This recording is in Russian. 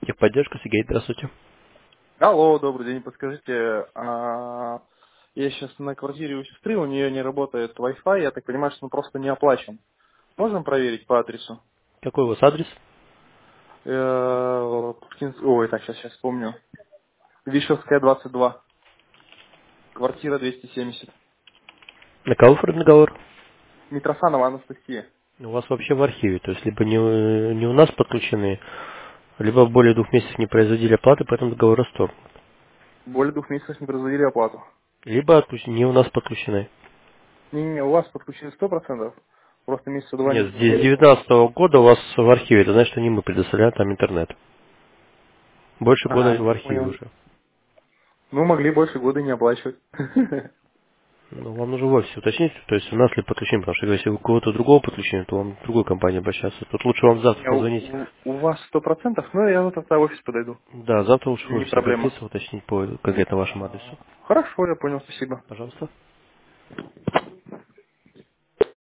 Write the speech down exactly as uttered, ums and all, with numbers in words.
Техподдержка, Сергей, здравствуйте. Алло, добрый день, подскажите, а, я сейчас на квартире у сестры, у нее не работает Wi-Fi, я так понимаю, что он просто не оплачен. Можем проверить по адресу? Какой у вас адрес? Э, Пушкинс- Ой, так, сейчас, сейчас вспомню. Вишевская, двадцать два, квартира двести семьдесят. На кого оформлен договор? Митрофанова Анастасия. У вас вообще в архиве, то есть либо не, не у нас подключены, либо более двух месяцев не производили оплаты, поэтому договор расторгнут. Более двух месяцев не производили оплату. Либо отключ- не у нас подключены. Не-не, у вас подключили сто процентов, просто месяца два не Нет, здесь с производили. девятнадцатого года у вас в архиве, это значит, что не мы предоставляем там интернет. Больше года А, в я архиве понял. уже. Ну, могли больше года не оплачивать. Ну, вам нужно в офисе уточнить, то есть у нас ли подключение, потому что если у кого-то другого подключения, то вам в другой компании обращаться. Тут лучше вам завтра Не, у, позвонить. у- у вас сто процентов, ну я вот тогда в офис подойду. Да, завтра лучше в Не офисе проблема. обратиться, уточнить по конкретно вашему адресу. Хорошо, я понял, спасибо. Пожалуйста.